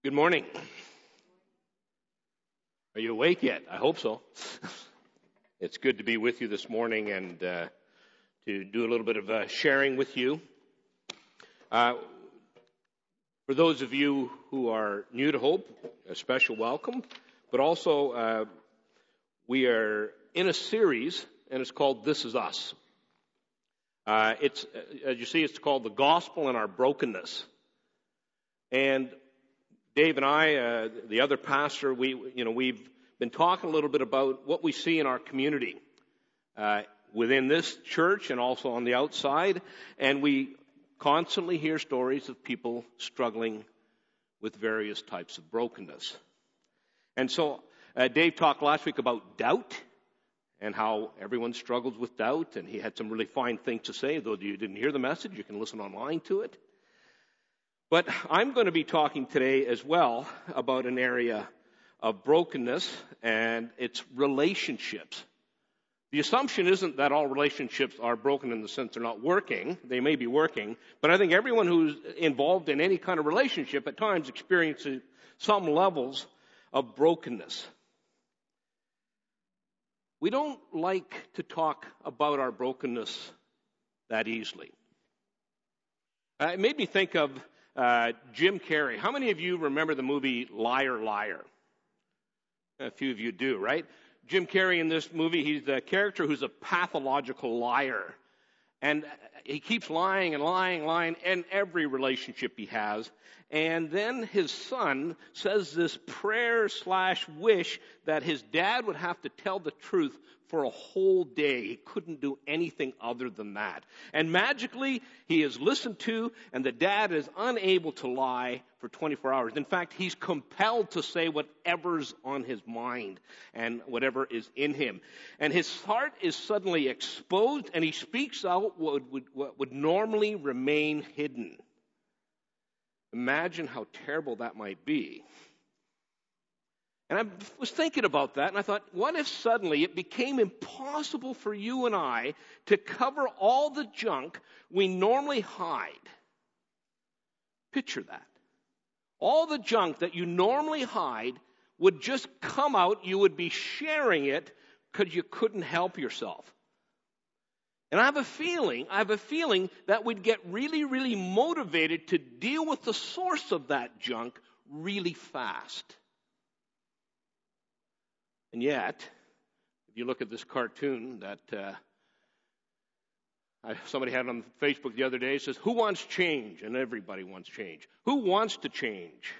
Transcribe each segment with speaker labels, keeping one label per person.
Speaker 1: Good morning. Are you awake yet? I hope so. It's good to be with you this morning and to do a little bit of sharing with you. For those of you who are new to Hope, a special welcome. But also, we are in a series, and it's called This Is Us. It's, as you see, it's called The Gospel in Our Brokenness. And Dave and I, the other pastor, we've been talking a little bit about what we see in our community within this church and also on the outside. And we constantly hear stories of people struggling with various types of brokenness. And so Dave talked last week about doubt and how everyone struggles with doubt. And he had some really fine things to say. Though you didn't hear the message, you can listen online to it. But I'm going to be talking today as well about an area of brokenness, and it's relationships. The assumption isn't that all relationships are broken in the sense they're not working. They may be working, but I think everyone who's involved in any kind of relationship at times experiences some levels of brokenness. We don't like to talk about our brokenness that easily. It made me think of Jim Carrey. How many of you remember the movie Liar, Liar? A few of you do, right? Jim Carrey in this movie, he's the character who's a pathological liar. And he keeps lying and lying in every relationship he has. And then his son says this prayer/wish that his dad would have to tell the truth for a whole day. He couldn't do anything other than that. And magically, he is listened to, and the dad is unable to lie for 24 hours. In fact, he's compelled to say whatever's on his mind and whatever is in him. And his heart is suddenly exposed, and he speaks out what would normally remain hidden. Imagine how terrible that might be. And I was thinking about that, and I thought, what if suddenly it became impossible for you and I to cover all the junk we normally hide? Picture that. All the junk that you normally hide would just come out. You would be sharing it because you couldn't help yourself. And I have a feeling that we'd get really, really motivated to deal with the source of that junk really fast. And yet, if you look at this cartoon that somebody had on Facebook the other day, it says, "Who wants change?" And everybody wants change. Who wants to change?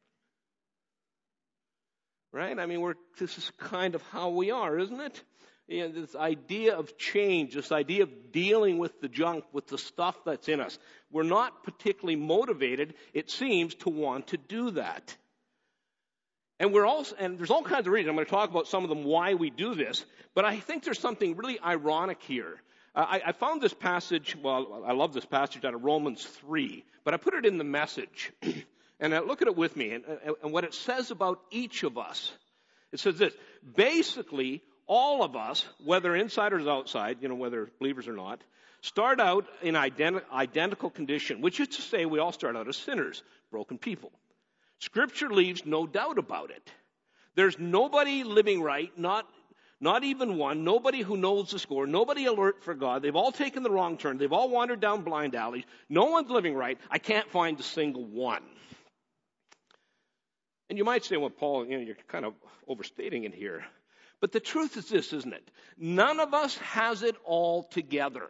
Speaker 1: Right? I mean, this is kind of how we are, isn't it? You know, this idea of change, this idea of dealing with the junk, with the stuff that's in us. We're not particularly motivated, it seems, to want to do that. And there's all kinds of reasons. I'm going to talk about some of them why we do this. But I think there's something really ironic here. I found this passage, I love this passage out of Romans 3, but I put it in the Message. And look at it with me. And what it says about each of us. It says this: basically, all of us, whether inside or outside, whether believers or not, start out in identical condition, which is to say we all start out as sinners, broken people. Scripture leaves no doubt about it. There's nobody living right, not even one, nobody who knows the score, nobody alert for God. They've all taken the wrong turn. They've all wandered down blind alleys. No one's living right. I can't find a single one. And you might say, well, Paul, you're kind of overstating it here. But the truth is this, isn't it? None of us has it all together.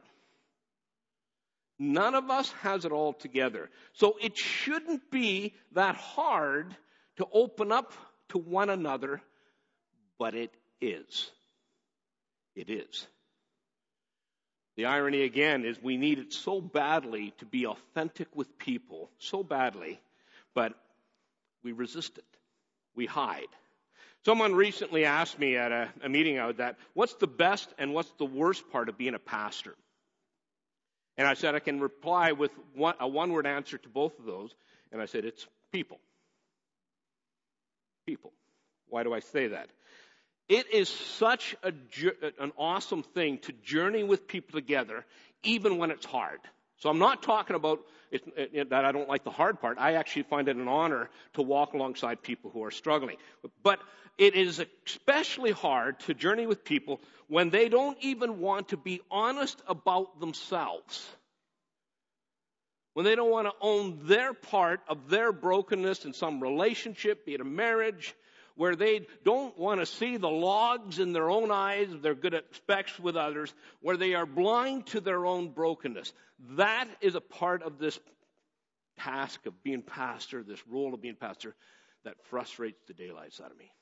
Speaker 1: None of us has it all together. So it shouldn't be that hard to open up to one another, but it is. It is. The irony, again, is we need it so badly to be authentic with people, so badly, but we resist it. We hide. Someone recently asked me at a meeting I was at, what's the best and what's the worst part of being a pastor? And I said, I can reply with a one-word answer to both of those. And I said, it's people. People. Why do I say that? It is such an awesome thing to journey with people together, even when it's hard. So I'm not talking about that I don't like the hard part. I actually find it an honor to walk alongside people who are struggling. But it is especially hard to journey with people when they don't even want to be honest about themselves. When they don't want to own their part of their brokenness in some relationship, be it a marriage, where they don't want to see the logs in their own eyes, they're good at specks with others, where they are blind to their own brokenness. That is a part of this task of being pastor, this role of being pastor, that frustrates the daylights out of me.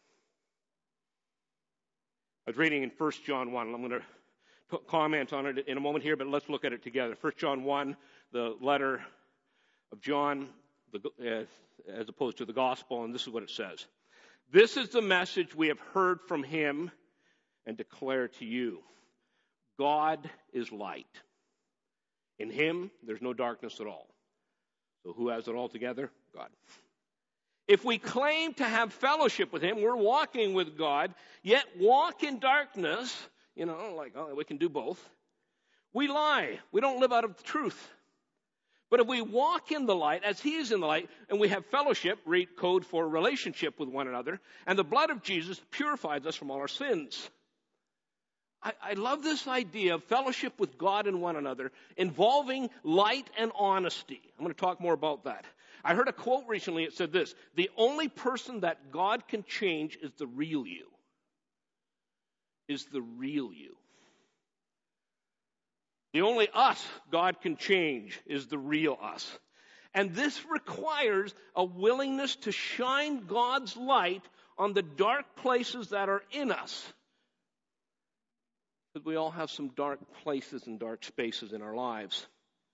Speaker 1: I was reading in 1 John 1. I'm going to comment on it in a moment here, but let's look at it together. 1 John 1, the letter of John, as opposed to the gospel, and this is what it says. This is the message we have heard from him and declare to you. God is light. In him, there's no darkness at all. So who has it all together? God. If we claim to have fellowship with him, we're walking with God, yet walk in darkness, we can do both. We lie. We don't live out of the truth. But if we walk in the light, as he is in the light, and we have fellowship, read code for relationship with one another, and the blood of Jesus purifies us from all our sins. I love this idea of fellowship with God and one another, involving light and honesty. I'm going to talk more about that. I heard a quote recently. It said this: the only person that God can change is the real you. Is the real you. The only us God can change is the real us. And this requires a willingness to shine God's light on the dark places that are in us. Because we all have some dark places and dark spaces in our lives.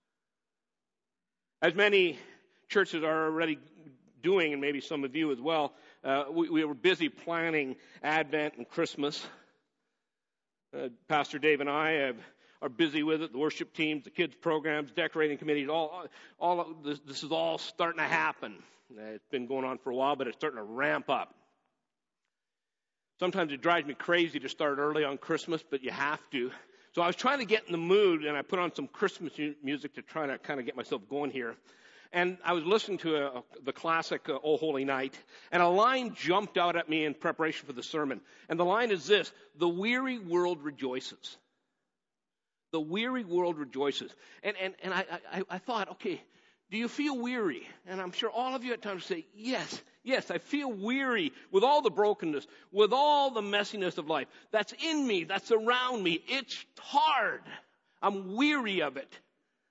Speaker 1: As many churches are already doing, and maybe some of you as well, we were busy planning Advent and Christmas. Pastor Dave and I are busy with it. The worship teams, the kids programs, decorating committees, all of this is all starting to happen. It's been going on for a while, but it's starting to ramp up. Sometimes it drives me crazy to start early on Christmas, but you have to. So I was trying to get in the mood, and I put on some Christmas music to try to kind of get myself going here. And I was listening to the classic O Holy Night, and a line jumped out at me in preparation for the sermon. And the line is this: the weary world rejoices. The weary world rejoices. And I thought, okay, do you feel weary? And I'm sure all of you at times say, yes, I feel weary with all the brokenness, with all the messiness of life. That's in me, that's around me. It's hard. I'm weary of it.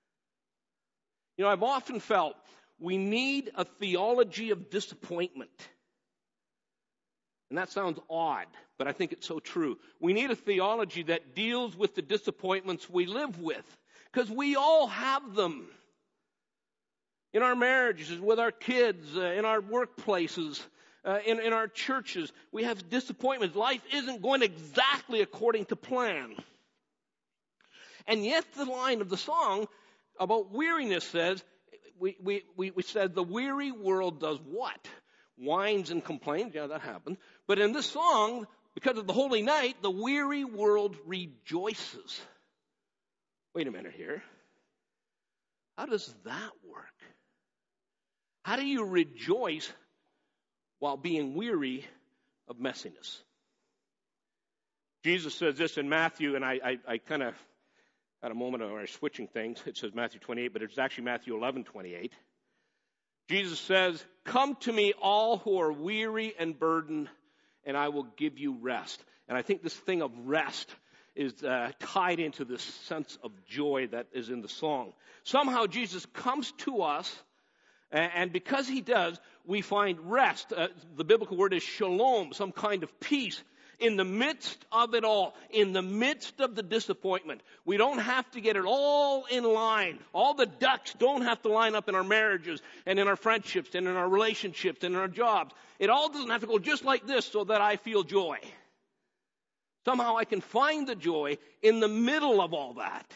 Speaker 1: I've often felt we need a theology of disappointment. And that sounds odd, but I think it's so true. We need a theology that deals with the disappointments we live with, because we all have them. In our marriages, with our kids, in our workplaces, in our churches, we have disappointments. Life isn't going exactly according to plan. And yet the line of the song about weariness says, we said the weary world does what? Whines and complains. Yeah, that happens. But in this song, because of the Holy Night, the weary world rejoices. Wait a minute here. How does that work? How do you rejoice while being weary of messiness? Jesus says this in Matthew, and I kind of had a moment where I was switching things. It says Matthew 28, but it's actually Matthew 11:28. Jesus says, "Come to me, all who are weary and burdened, and I will give you rest." And I think this thing of rest is tied into this sense of joy that is in the song. Somehow Jesus comes to us, and because he does, we find rest. The biblical word is shalom, some kind of peace. In the midst of it all, in the midst of the disappointment, we don't have to get it all in line. All the ducks don't have to line up in our marriages and in our friendships and in our relationships and in our jobs. It all doesn't have to go just like this so that I feel joy. Somehow I can find the joy in the middle of all that.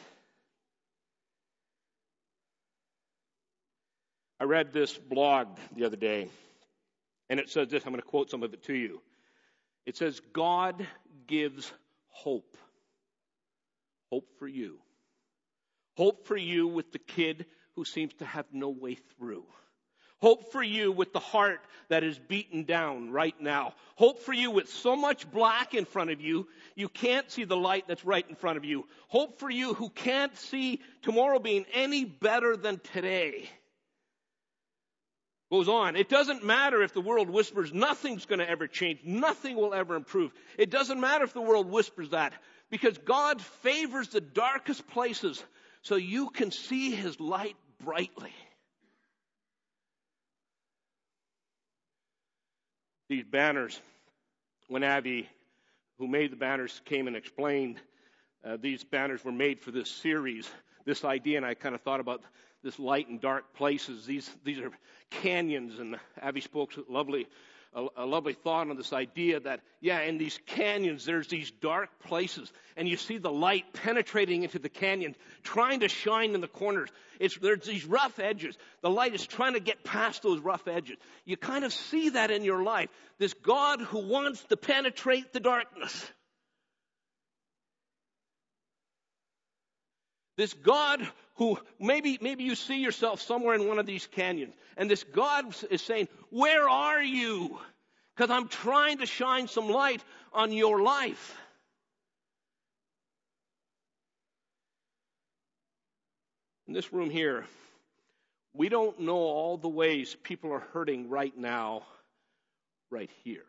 Speaker 1: I read this blog the other day, and it says this. I'm going to quote some of it to you. It says, God gives hope. Hope for you. Hope for you with the kid who seems to have no way through. Hope for you with the heart that is beaten down right now. Hope for you with so much black in front of you, you can't see the light that's right in front of you. Hope for you who can't see tomorrow being any better than today. Goes on. It doesn't matter if the world whispers nothing's going to ever change. Nothing will ever improve. It doesn't matter if the world whispers that, because God favors the darkest places so you can see his light brightly. These banners, when Abby, who made the banners, came and explained, these banners were made for this series, this idea, and I kind of thought about this light and dark places. These are canyons, and Abby spoke a lovely thought on this idea that, in these canyons, there's these dark places, and you see the light penetrating into the canyon, trying to shine in the corners. There's these rough edges. The light is trying to get past those rough edges. You kind of see that in your life. This God who wants to penetrate the darkness. This God who, maybe you see yourself somewhere in one of these canyons, and this God is saying, where are you? Because I'm trying to shine some light on your life. In this room here, we don't know all the ways people are hurting right now, right here.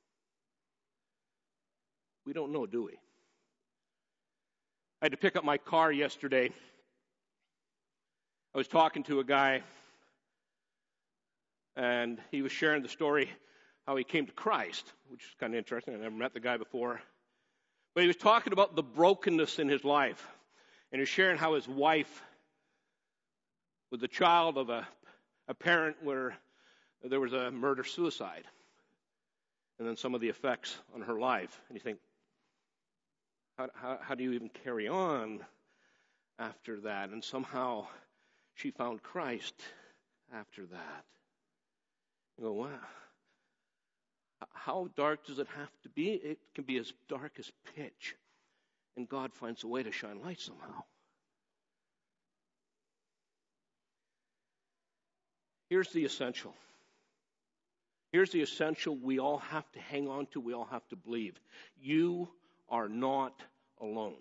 Speaker 1: We don't know, do we? I had to pick up my car yesterday. I was talking to a guy, and he was sharing the story how he came to Christ, which is kind of interesting. I never met the guy before. But he was talking about the brokenness in his life. And he was sharing how his wife was the child of a parent where there was a murder-suicide. And then some of the effects on her life. And you think, how do you even carry on after that? And somehow she found Christ after that. You go, wow. How dark does it have to be? It can be as dark as pitch. And God finds a way to shine light somehow. Here's the essential. Here's the essential we all have to hang on to, we all have to believe. You are not alone.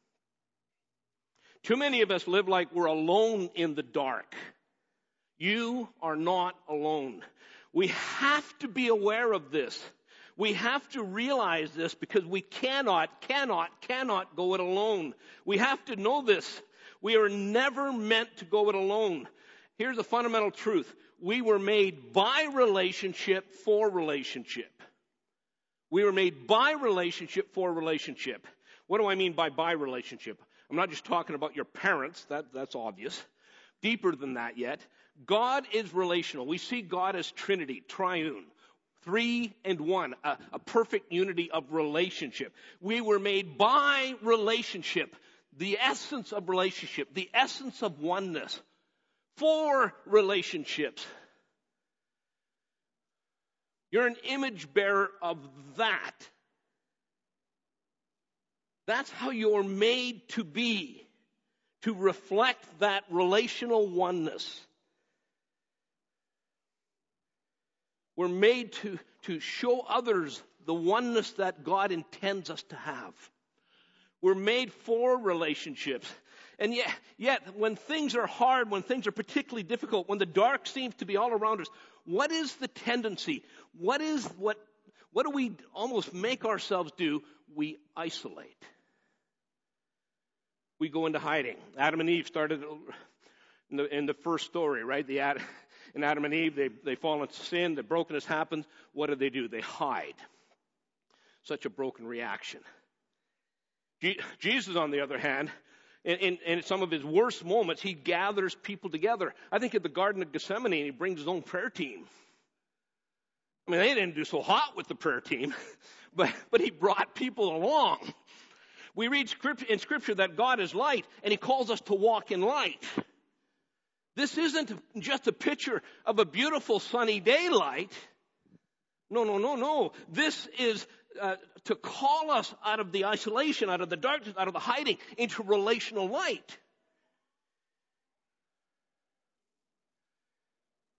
Speaker 1: Too many of us live like we're alone in the dark. You are not alone. We have to be aware of this. We have to realize this because we cannot go it alone. We have to know this. We are never meant to go it alone. Here's the fundamental truth. We were made by relationship for relationship. We were made by relationship for relationship. What do I mean by relationship? I'm not just talking about your parents. That's obvious. Deeper than that yet. God is relational. We see God as Trinity, triune, 3 and 1, a perfect unity of relationship. We were made by relationship, the essence of relationship, the essence of oneness, for relationships. You're an image bearer of that. That's how you're made to be, to reflect that relational oneness. We're made to show others the oneness that God intends us to have. We're made for relationships. And yet, when things are hard, when things are particularly difficult, when the dark seems to be all around us, what is the tendency? What do we almost make ourselves do? We isolate. We go into hiding. Adam and Eve started in the first story, right? In Adam and Eve, they fall into sin, the brokenness happens. What do? They hide. Such a broken reaction. Jesus, on the other hand, in some of his worst moments, he gathers people together. I think at the Garden of Gethsemane, he brings his own prayer team. I mean, they didn't do so hot with the prayer team, but he brought people along. We read in Scripture that God is light, and he calls us to walk in light. This isn't just a picture of a beautiful sunny daylight. No. This is to call us out of the isolation, out of the darkness, out of the hiding, into relational light.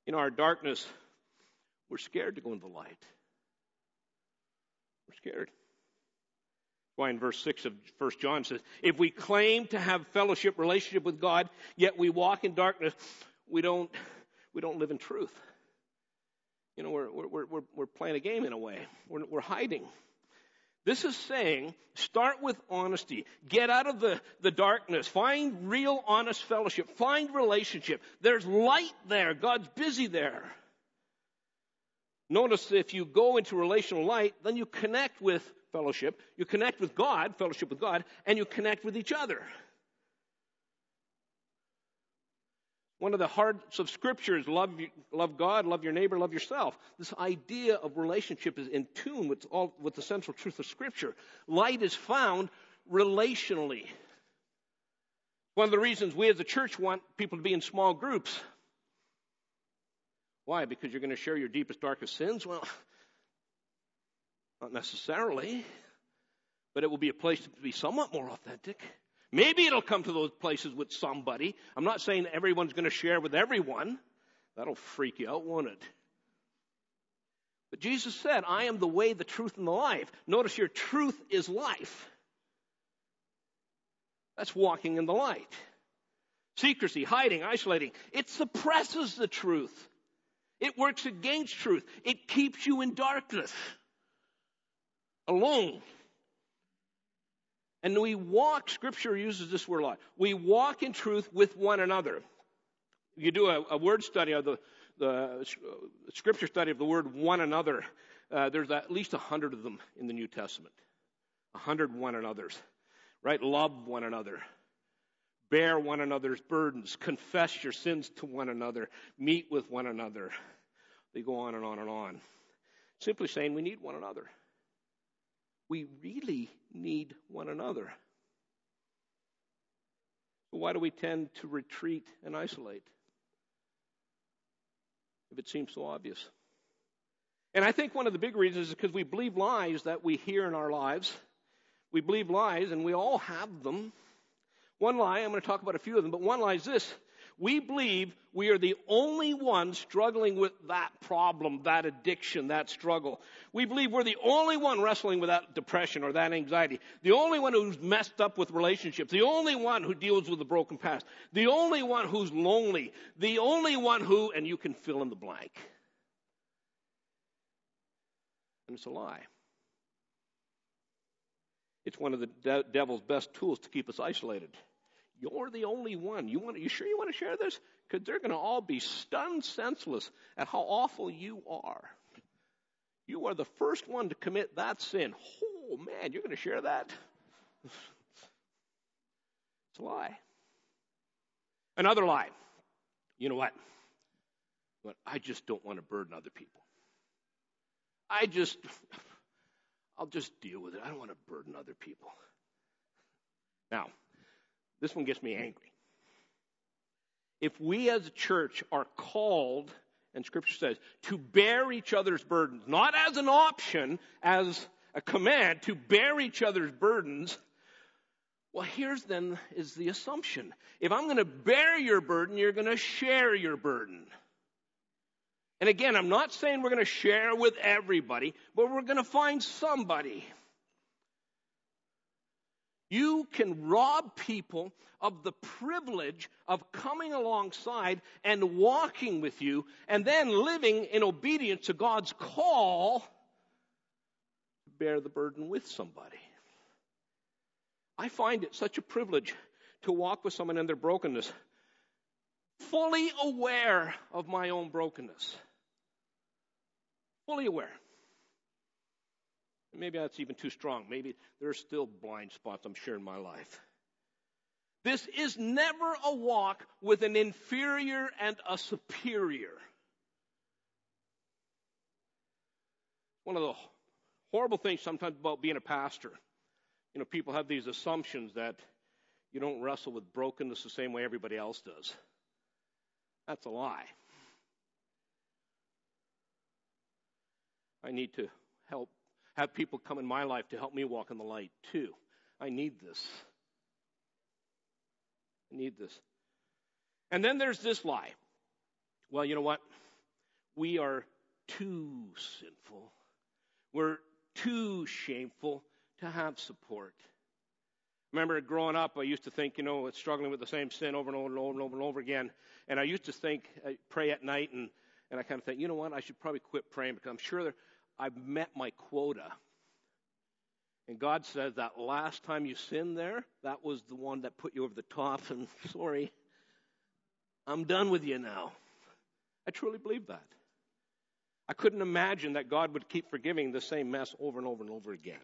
Speaker 1: In our darkness, we're scared to go into the light. We're scared. Why in verse 6 of 1 John says, if we claim to have fellowship, relationship with God, yet we walk in darkness, we don't live in truth. You know, we're playing a game in a way. We're hiding. This is saying, start with honesty. Get out of the darkness. Find real, honest fellowship. Find relationship. There's light there. God's busy there. Notice if you go into relational light, then you connect with fellowship. You connect with God, fellowship with God, and you connect with each other. One of the hearts of Scripture is love God, love your neighbor, love yourself. This idea of relationship is in tune with the central truth of Scripture. Light is found relationally. One of the reasons we as a church want people to be in small groups. Why? Because you're going to share your deepest, darkest sins? Well, not necessarily. But it will be a place to be somewhat more authentic. Maybe it'll come to those places with somebody. I'm not saying everyone's going to share with everyone. That'll freak you out, won't it? But Jesus said, I am the way, the truth, and the life. Notice your truth is life. That's walking in the light. Secrecy, hiding, isolating. It suppresses the truth. It works against truth. It keeps you in darkness. Alone. And we walk, Scripture uses this word a lot, we walk in truth with one another. You do a word study of the Scripture study of the word one another. There's at least 100 of them in the New Testament. 100 one another's. Right? Love one another. Bear one another's burdens. Confess your sins to one another. Meet with one another. They go on and on and on. Simply saying we need one another. We really need one another. But why do we tend to retreat and isolate? If it seems so obvious. And I think one of the big reasons is because we believe lies that we hear in our lives. We believe lies, and we all have them. One lie, I'm going to talk about a few of them, but one lie is this. We believe we are the only ones struggling with that problem, that addiction, that struggle. We believe we're the only one wrestling with that depression or that anxiety. The only one who's messed up with relationships. The only one who deals with a broken past. The only one who's lonely. The only one who, and you can fill in the blank. And it's a lie. It's one of the devil's best tools to keep us isolated. You're the only one. You sure you want to share this? Because they're going to all be stunned senseless at how awful you are. You are the first one to commit that sin. Oh, man, you're going to share that? It's a lie. Another lie. You know what? I just don't want to burden other people. I'll just deal with it. I don't want to burden other people. Now, this one gets me angry. If we as a church are called, and Scripture says, to bear each other's burdens, not as an option, as a command, to bear each other's burdens, well, here's then is the assumption. If I'm going to bear your burden, you're going to share your burden. And again, I'm not saying we're going to share with everybody, but we're going to find somebody. You can rob people of the privilege of coming alongside and walking with you and then living in obedience to God's call to bear the burden with somebody. I find it such a privilege to walk with someone in their brokenness, fully aware of my own brokenness. Fully aware. Maybe that's even too strong. Maybe there's still blind spots, I'm sure, in my life. This is never a walk with an inferior and a superior. One of the horrible things sometimes about being a pastor, people have these assumptions that you don't wrestle with brokenness the same way everybody else does. That's a lie. I need to have people come in my life to help me walk in the light too. I need this. And then there's this lie. Well, you know what? we are too sinful. We're too shameful to have support. Remember, growing up, I used to think, struggling with the same sin over and over and over and over and over again. And I used to think, I pray at night, and I kind of think, you know what, I should probably quit praying because I'm sure I've met my quota. And God says that last time you sinned there, that was the one that put you over the top, and sorry, I'm done with you now. I truly believe that. I couldn't imagine that God would keep forgiving the same mess over and over and over again.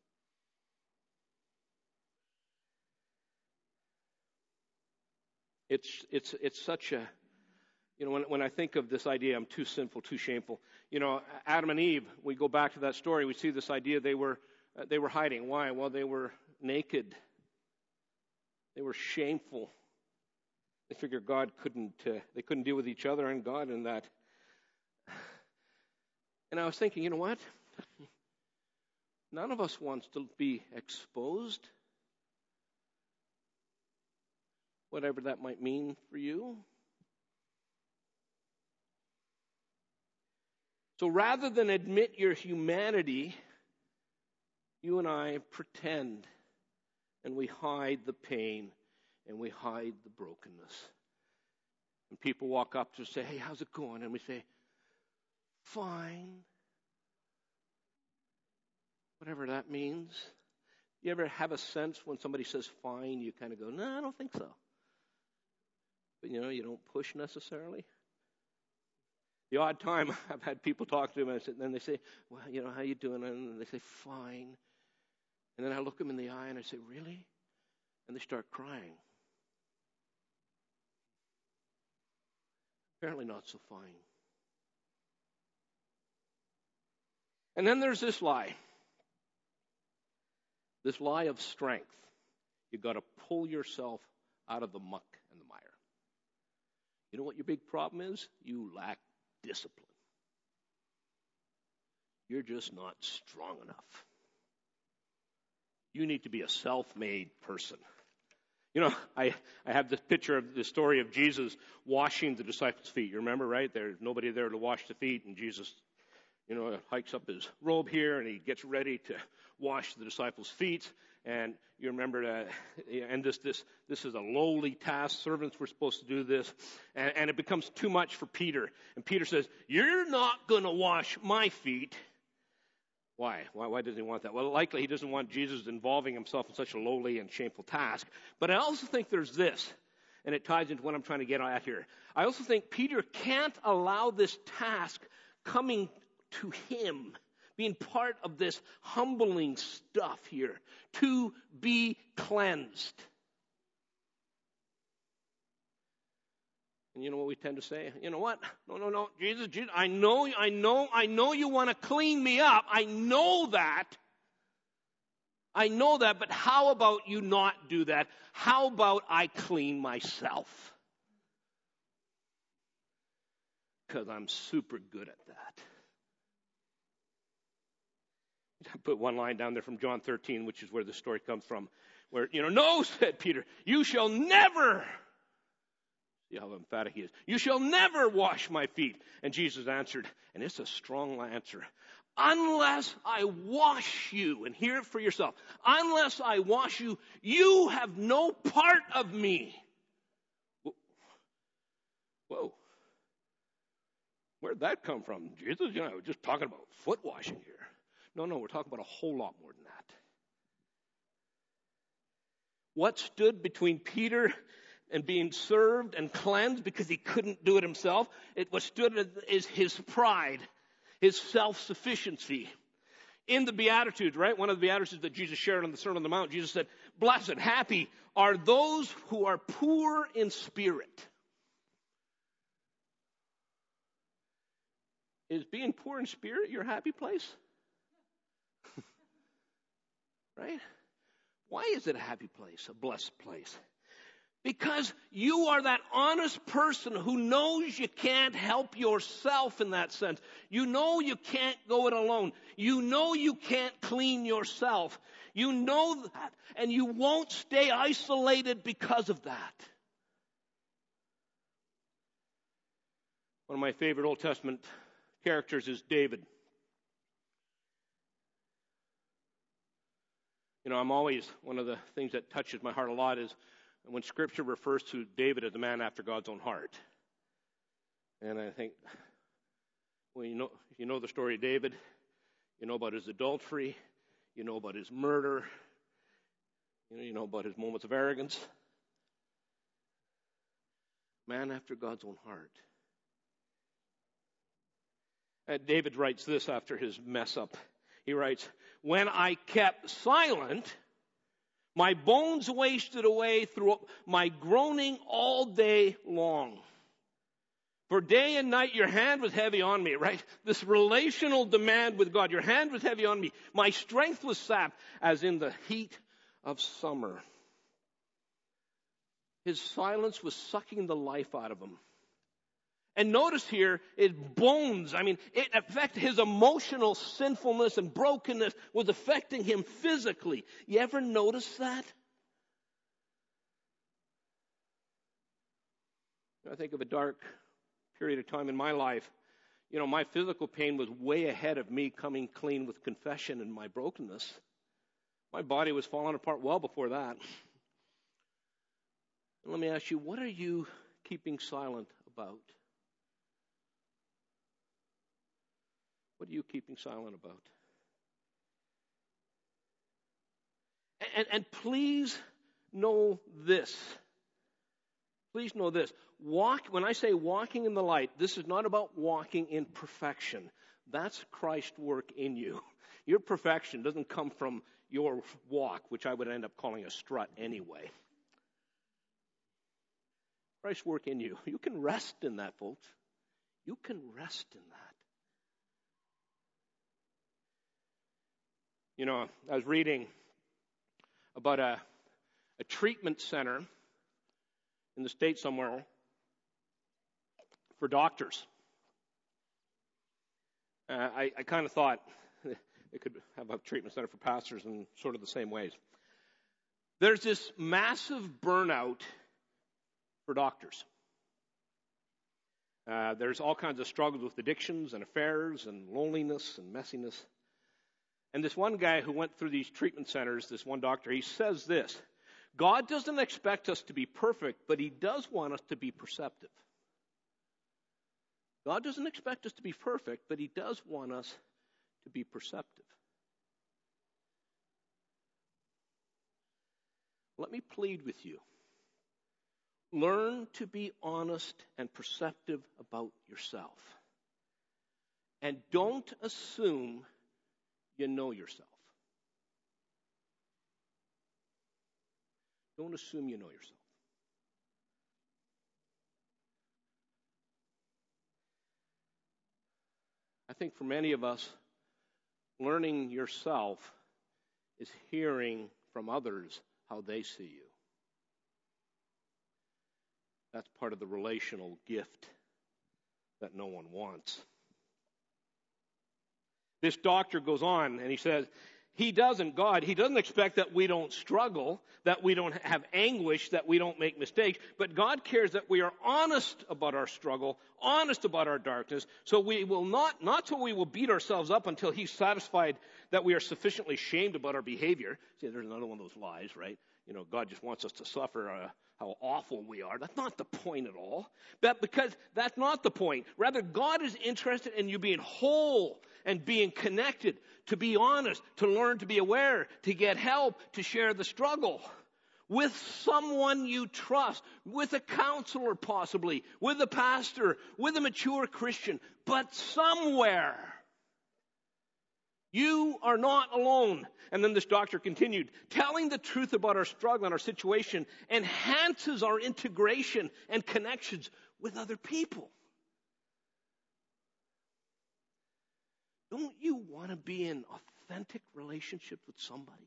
Speaker 1: It's such a, when I think of this idea, I'm too sinful, too shameful. Adam and Eve, we go back to that story, we see this idea they were hiding. Why? Well, they were naked. They were shameful. They figured they couldn't deal with each other and God in that. And I was thinking, you know what? None of us wants to be exposed. Whatever that might mean for you. So rather than admit your humanity, you and I pretend, and we hide the pain, and we hide the brokenness. And people walk up to us and say, hey, how's it going? And we say, fine. Whatever that means. You ever have a sense when somebody says fine, you kind of go, no, I don't think so. But you don't push necessarily. The odd time I've had people talk to me and then they say, well, how you doing? And they say, fine. And then I look them in the eye and I say, really? And they start crying. Apparently not so fine. And then there's this lie. This lie of strength. You've got to pull yourself out of the muck and the mire. You know what your big problem is? You lack discipline. You're just not strong enough. You need to be a self-made person. I have this picture of the story of Jesus washing the disciples' feet. You remember, right? There's nobody there to wash the feet, and Jesus, hikes up his robe here, and he gets ready to wash the disciples' feet. And you remember, and this is a lowly task. Servants were supposed to do this. And it becomes too much for Peter. And Peter says, you're not going to wash my feet. Why? Why does he want that? Well, likely he doesn't want Jesus involving himself in such a lowly and shameful task. But I also think there's this, and it ties into what I'm trying to get at here. I also think Peter can't allow this task coming to him, being part of this humbling stuff here, to be cleansed. And you know what we tend to say? You know what? No, Jesus, I know you want to clean me up. I know that, but how about you not do that? How about I clean myself? Because I'm super good at that. I put one line down there from John 13, which is where the story comes from, where, no, said Peter, you shall never. See how emphatic he is. You shall never wash my feet. And Jesus answered, and it's a strong answer, unless I wash you, and hear it for yourself, unless I wash you, you have no part of me. Whoa. Where'd that come from, Jesus? We're just talking about foot washing here. No, we're talking about a whole lot more than that. What stood between Peter and being served and cleansed because he couldn't do it himself? What stood is his pride, his self-sufficiency. In the Beatitudes, right? One of the Beatitudes that Jesus shared on the Sermon on the Mount, Jesus said, blessed, happy are those who are poor in spirit. Is being poor in spirit your happy place? Right? Why is it a happy place, a blessed place? Because you are that honest person who knows you can't help yourself in that sense. You know you can't go it alone. You know you can't clean yourself. You know that. And you won't stay isolated because of that. One of my favorite Old Testament characters is David. I'm always, one of the things that touches my heart a lot is when Scripture refers to David as a man after God's own heart. And I think, well, you know the story of David. You know about his adultery. You know about his murder. You know about his moments of arrogance. Man after God's own heart. David writes this after his mess up. He writes, "When I kept silent, my bones wasted away through my groaning all day long. For day and night your hand was heavy on me," right? This relational demand with God. Your hand was heavy on me. My strength was sapped as in the heat of summer. His silence was sucking the life out of him. And notice here, his bones, it affected his emotional sinfulness and brokenness was affecting him physically. You ever notice that? I think of a dark period of time in my life. My physical pain was way ahead of me coming clean with confession and my brokenness. My body was falling apart well before that. And let me ask you, what are you keeping silent about? What are you keeping silent about? And please know this. Please know this. When I say walking in the light, this is not about walking in perfection. That's Christ's work in you. Your perfection doesn't come from your walk, which I would end up calling a strut anyway. Christ's work in you. You can rest in that, folks. You can rest in that. I was reading about a treatment center in the States somewhere for doctors. I kind of thought they could have a treatment center for pastors in sort of the same ways. There's this massive burnout for doctors. There's all kinds of struggles with addictions and affairs and loneliness and messiness. And this one guy who went through these treatment centers, this one doctor, he says this: God doesn't expect us to be perfect, but he does want us to be perceptive. God doesn't expect us to be perfect, but he does want us to be perceptive. Let me plead with you. Learn to be honest and perceptive about yourself. And don't assume you know yourself. Don't assume you know yourself. I think for many of us, learning yourself is hearing from others how they see you. That's part of the relational gift that no one wants. This doctor goes on and he says, God doesn't expect that we don't struggle, that we don't have anguish, that we don't make mistakes, but God cares that we are honest about our struggle, honest about our darkness, so we will not so we will beat ourselves up until he's satisfied that we are sufficiently shamed about our behavior. See, there's another one of those lies, right? God just wants us to suffer how awful we are. That's not the point at all. Because that's not the point. Rather, God is interested in you being whole and being connected, to be honest, to learn to be aware, to get help, to share the struggle with someone you trust, with a counselor possibly, with a pastor, with a mature Christian, but somewhere. You are not alone. And then this doctor continued, telling the truth about our struggle and our situation enhances our integration and connections with other people. Don't you want to be in authentic relationship with somebody?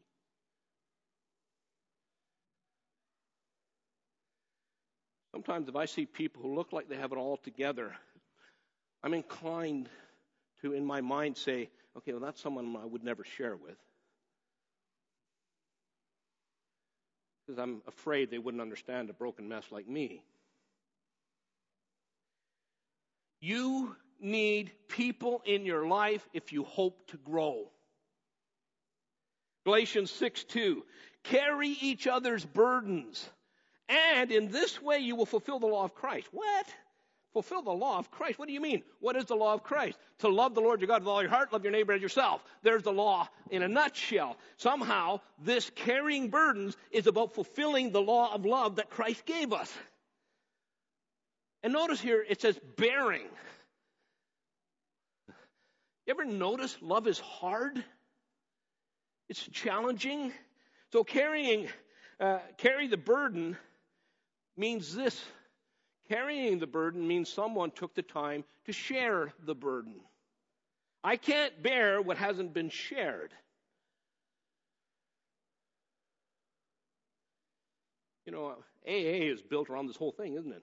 Speaker 1: Sometimes if I see people who look like they have it all together, I'm inclined to, in my mind, say, okay, well, that's someone I would never share with. Because I'm afraid they wouldn't understand a broken mess like me. You need people in your life if you hope to grow. Galatians 6:2, carry each other's burdens, and in this way you will fulfill the law of Christ. What? Fulfill the law of Christ? What do you mean? What is the law of Christ? To love the Lord your God with all your heart, love your neighbor as yourself. There's the law in a nutshell. Somehow, this carrying burdens is about fulfilling the law of love that Christ gave us. And notice here, it says bearing. You ever notice love is hard? It's challenging. So carry the burden means this. Carrying the burden means someone took the time to share the burden. I can't bear what hasn't been shared. You know, AA is built around this whole thing, isn't it?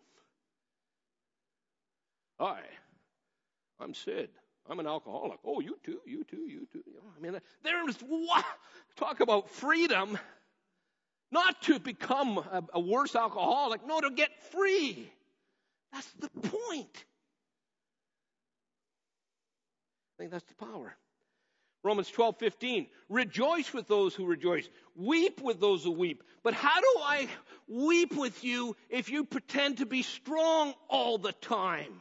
Speaker 1: Hi, I'm Sid. I'm an alcoholic. Oh, you too, you too, you too. You know, I mean, there's talk about freedom, not to become a worse alcoholic, no, to get free. That's the point. I think that's the power. Romans 12:15. Rejoice with those who rejoice. Weep with those who weep. But how do I weep with you if you pretend to be strong all the time?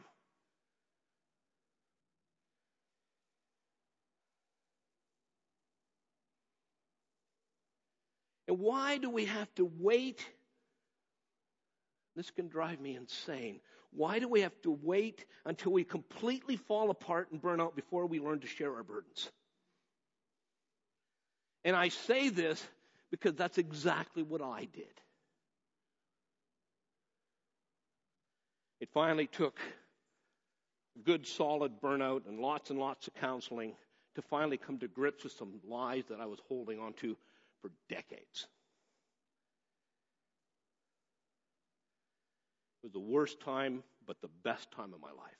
Speaker 1: And why do we have to wait? This can drive me insane. Why do we have to wait until we completely fall apart and burn out before we learn to share our burdens? And I say this because that's exactly what I did. It finally took good, solid burnout and lots of counseling to finally come to grips with some lies that I was holding on to for decades. It was the worst time, but the best time of my life.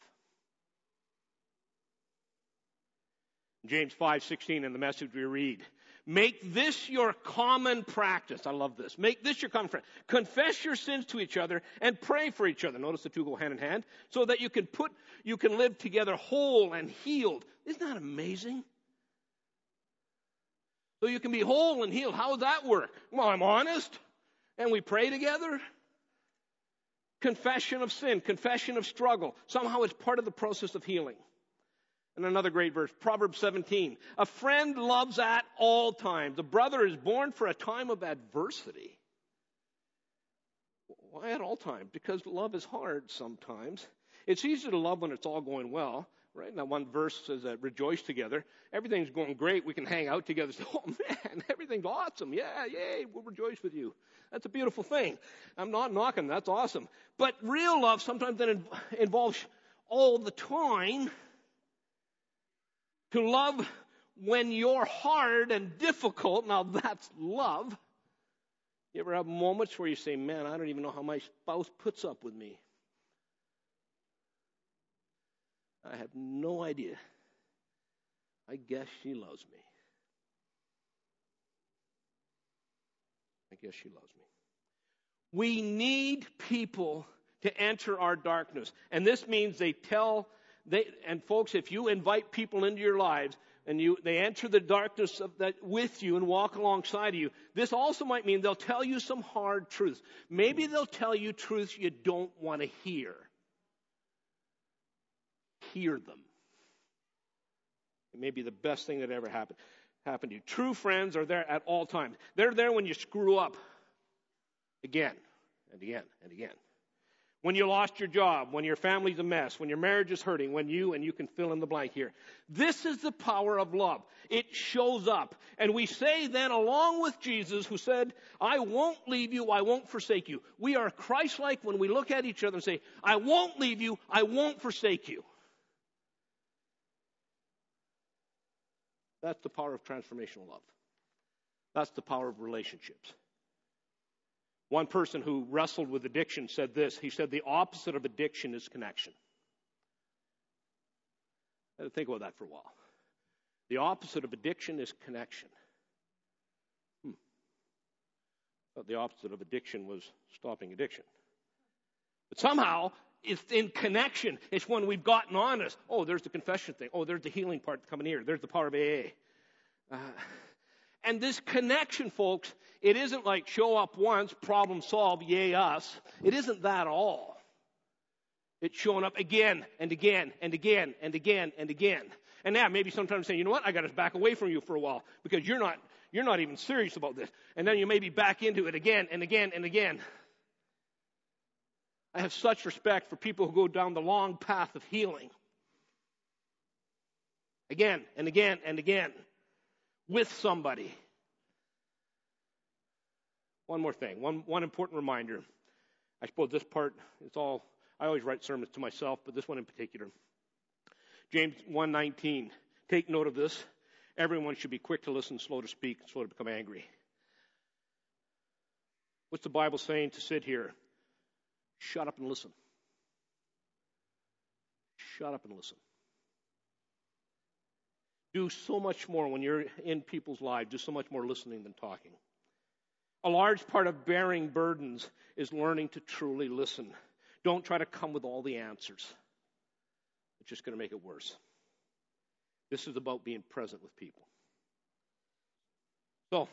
Speaker 1: James 5:16 in the Message we read, make this your common practice. I love this. Make this your common practice. Confess your sins to each other and pray for each other. Notice the two go hand in hand. So that you can live together whole and healed. Isn't that amazing? So you can be whole and healed. How does that work? Well, I'm honest and we pray together. Confession of sin, confession of struggle. Somehow it's part of the process of healing. And another great verse, Proverbs 17. A friend loves at all times. A brother is born for a time of adversity. Why at all times? Because love is hard sometimes. It's easy to love when it's all going well. Right? And that one verse says that rejoice together. Everything's going great. We can hang out together. Say, oh man, everything's awesome. Yeah, yay, we'll rejoice with you. That's a beautiful thing. I'm not knocking. That's awesome. But real love sometimes then involves all the time. To love when you're hard and difficult. Now that's love. You ever have moments where you say, man, I don't even know how my spouse puts up with me. I have no idea. I guess she loves me. I guess she loves me. We need people to enter our darkness. And this means and folks, if you invite people into your lives and they enter the darkness of that with you and walk alongside of you, this also might mean they'll tell you some hard truths. Maybe they'll tell you truths you don't want to hear. Hear them. It may be the best thing that ever happened to you. True friends are there at all times. They're there when you screw up again and again and again. When you lost your job, when your family's a mess, when your marriage is hurting, and you can fill in the blank here. This is the power of love. It shows up. And we say then, along with Jesus, who said, I won't leave you, I won't forsake you. We are Christ-like when we look at each other and say, I won't leave you, I won't forsake you. That's the power of transformational love. That's the power of relationships. One person who wrestled with addiction said this. He said, the opposite of addiction is connection. I had to think about that for a while. The opposite of addiction is connection. But the opposite of addiction was stopping addiction. But somehow, it's in connection. It's when we've gotten honest. Oh, there's the confession thing. Oh, there's the healing part coming here. There's the power of AA. And this connection, folks, it isn't like show up once, problem solved, yay us. It isn't that at all. It's showing up again and again and again and again and again. And now maybe sometimes saying, you know what, I got to back away from you for a while because you're not even serious about this. And then you maybe back into it again and again and again. I have such respect for people who go down the long path of healing. Again and again and again. With somebody. One more thing. One important reminder. I suppose this part, I always write sermons to myself, but this one in particular. James 1:19. Take note of this. Everyone should be quick to listen, slow to speak, slow to become angry. What's the Bible saying to sit here? Shut up and listen. Shut up and listen. Do so much more when you're in people's lives. Do so much more listening than talking. A large part of bearing burdens is learning to truly listen. Don't try to come with all the answers. It's just going to make it worse. This is about being present with people. So,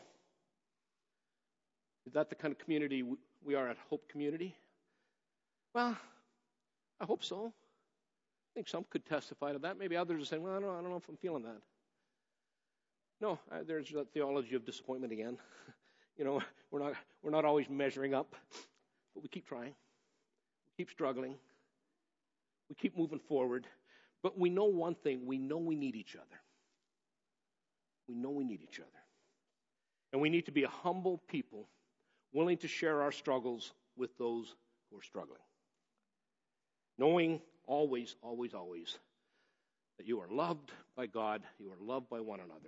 Speaker 1: is that the kind of community we are at Hope Community? Well, I hope so. I think some could testify to that. Maybe others are saying, well, I don't know if I'm feeling that. No, there's the theology of disappointment again. We're not always measuring up, but we keep trying. We keep struggling. We keep moving forward. But we know one thing. We know we need each other. We know we need each other. And we need to be a humble people, willing to share our struggles with those who are struggling. Knowing always, always, always that you are loved by God, you are loved by one another,